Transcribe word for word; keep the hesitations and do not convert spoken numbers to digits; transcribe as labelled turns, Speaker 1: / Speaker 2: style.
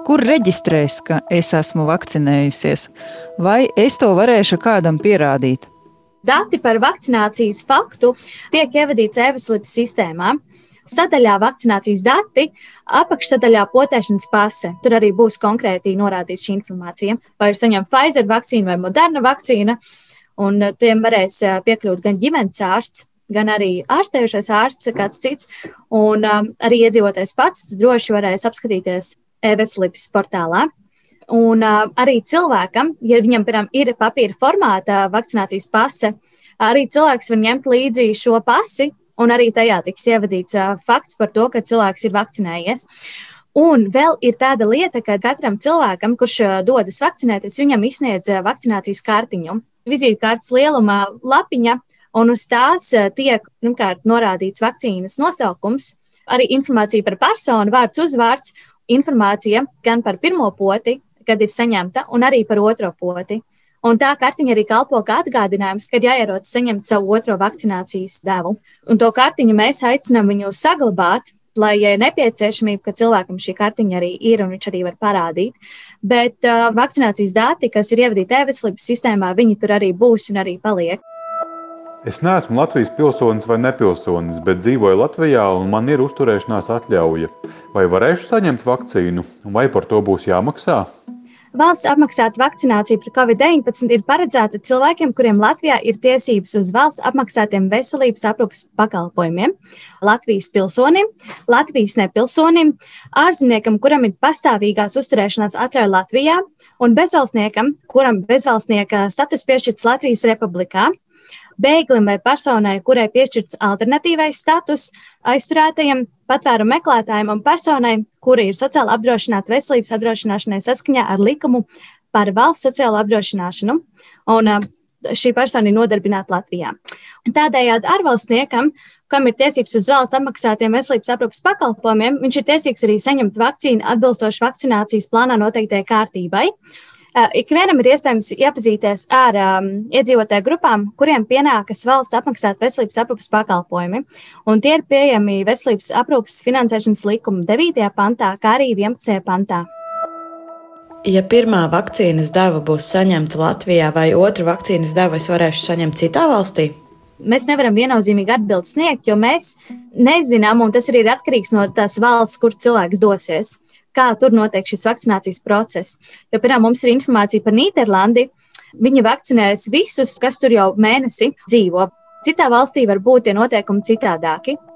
Speaker 1: kur reģistrēs, ka es esmu vakcinējusies? Vai es to varēšu kādam pierādīt?
Speaker 2: Dati par vakcinācijas faktu tiek ievadīts e-veselības sistēmā. Sadaļā vakcinācijas dati, apakšsadaļā potēšanas pase. Tur arī būs konkrēti norādīta šī informācija. Vai ir saņemta Pfizer vakcīna vai Moderna vakcīna, un tiem varēs piekļūt gan ģimenes ārsts, gan arī ārstējušais ārsts, kāds cits, un um, arī iedzīvotājs pats droši varēs apskatīties e-veselības portālā. Un uh, arī cilvēkam, ja viņam, piemēram, ir papīra formāta vakcinācijas pase, arī cilvēks var ņemt līdzi šo pasi, un arī tajā tiks ievadīts uh, fakts par to, ka cilvēks ir vakcinējies. Un vēl ir tāda lieta, ka katram cilvēkam, kurš uh, dodas vakcinēties, viņam izsniedz uh, vakcinācijas kartiņu, vizītkartes lielumā lapiņa, un uz tās uh, tiek, pirmkārt, norādīts vakcīnas nosaukums, arī informācija par personu, vārds, uzvārds, informācija gan par pirmo poti, kad ir saņemta, un arī par otro poti. Un tā kartiņa arī kalpo kā atgādinājums, kad jāierodas saņemt savu otro vakcinācijas devu. Un to kartiņu mēs aicinām viņu saglabāt, lai, ja ir nepieciešamība, ka cilvēkam šī kartiņa arī ir un viņš arī var parādīt. Bet uh, vakcinācijas dati, kas ir ievadīti e-veselības sistēmā, viņi tur arī būs un arī paliek.
Speaker 3: Es neesmu Latvijas pilsonis vai nepilsonis, bet dzīvoju Latvijā un man ir uzturēšanās atļauja. Vai varēšu saņemt vakcīnu, vai par to būs jāmaksā?
Speaker 2: Valsts apmaksāta vakcinācija pret covid deviņpadsmit ir paredzēta cilvēkiem, kuriem Latvijā ir tiesības uz valsts apmaksātiem veselības aprūpes pakalpojumiem, Latvijas pilsonim, Latvijas nepilsonim, ārzemniekam, kuram ir pastāvīgās uzturēšanās atļauja Latvijā, un bezvalstniekam, kuram bezvalstnieka status piešķirts Latvijas Republikā, bēglim vai personai, kurai piešķirts alternatīvais status, aizturētajam, patvērumu meklētājiem un personai, kura ir sociāli apdrošināta veselības apdrošināšanai saskaņā ar likumu par valsts sociālo apdrošināšanu, un šī persona ir nodarbināta Latvijā. Tādējādi ārvalstniekam, kam ir tiesības uz valsts apmaksātiem veselības aprūpes pakalpojumiem, viņš ir tiesīgs arī saņemt vakcīnu atbilstoši vakcinācijas plānā noteiktajai kārtībai. Ikvienam ir iespējams iepazīties ar um, iedzīvotāju grupām, kuriem pienākas valsts apmaksāt veselības aprūpes pakalpojumi. Un tie ir pieejami veselības aprūpes finansēšanas likuma devītajā pantā, kā arī vienpadsmitajā pantā.
Speaker 4: Ja pirmā vakcīnas deva būs saņemta Latvijā, vai otru vakcīnas devu es varēšu saņemt citā valstī?
Speaker 2: Mēs nevaram viennozīmīgi atbildi sniegt, jo mēs nezinām, un tas arī ir atkarīgs no tās valsts, kur cilvēks dosies. Kā tur notiek šis vakcinācijas process. Jo, piemēram, mums ir informācija par Nīderlandi, viņi vakcinēs visus, kas tur jau mēnesi dzīvo. Citā valstī var būt tie noteikumi citādāki.